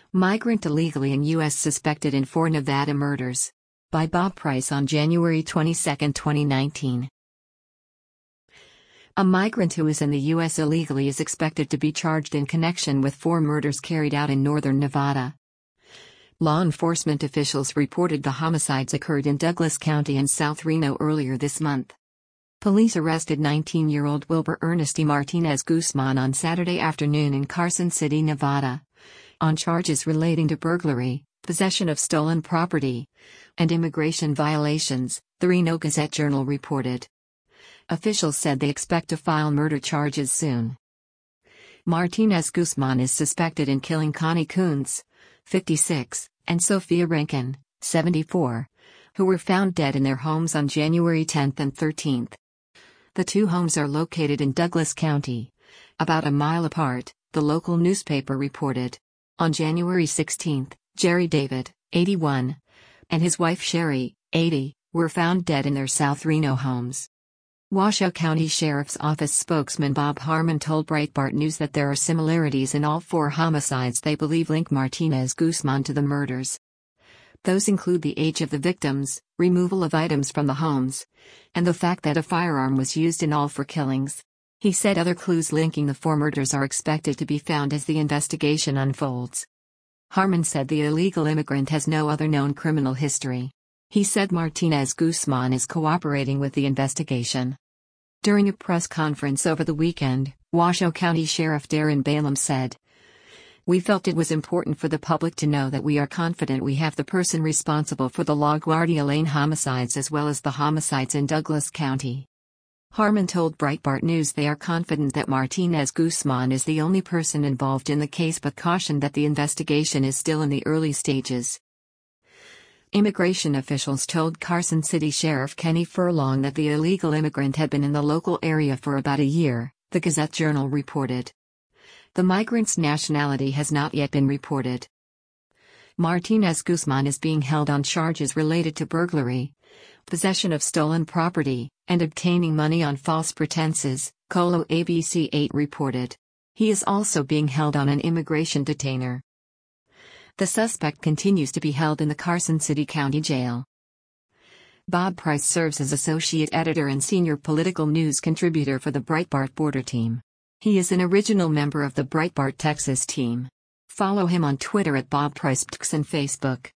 Migrant illegally in U.S. suspected in 4 Nevada murders. By Bob Price on January 22, 2019. A migrant who is in the U.S. illegally is expected to be charged in connection with 4 murders carried out in northern Nevada. Law enforcement officials reported the homicides occurred in Douglas County and South Reno earlier this month. Police arrested 19-year-old Wilber Ernesty Martinez Guzman on Saturday afternoon in Carson City, Nevada, on charges relating to burglary, possession of stolen property, and immigration violations, the Reno Gazette-Journal reported. Officials said they expect to file murder charges soon. Martinez Guzman is suspected in killing Connie Kuntz, 56, and Sophia Rankin, 74, who were found dead in their homes on January 10 and 13. The 2 homes are located in Douglas County, about a mile apart, the local newspaper reported. On January 16, Jerry David, 81, and his wife Sherry, 80, were found dead in their South Reno homes. Washoe County Sheriff's Office spokesman Bob Harmon told Breitbart News that there are similarities in all 4 homicides they believe link Martinez Guzman to the murders. Those include the age of the victims, removal of items from the homes, and the fact that a firearm was used in all 4 killings. He said other clues linking the 4 murders are expected to be found as the investigation unfolds. Harmon said the illegal immigrant has no other known criminal history. He said Martinez Guzman is cooperating with the investigation. During a press conference over the weekend, Washoe County Sheriff Darren Balaam said, "We felt it was important for the public to know that we are confident we have the person responsible for the LaGuardia Lane homicides as well as the homicides in Douglas County." Harmon told Breitbart News they are confident that Martinez Guzman is the only person involved in the case but cautioned that the investigation is still in the early stages. Immigration officials told Carson City Sheriff Kenny Furlong that the illegal immigrant had been in the local area for about a year, the Gazette-Journal reported. The migrant's nationality has not yet been reported. Martinez Guzman is being held on charges related to burglary, possession of stolen property, and obtaining money on false pretenses, KOLO ABC 8 reported. He is also being held on an immigration detainer. The suspect continues to be held in the Carson City County Jail. Bob Price serves as associate editor and senior political news contributor for the Breitbart Border Team. He is an original member of the Breitbart Texas team. Follow him on Twitter at Bob Price and Facebook.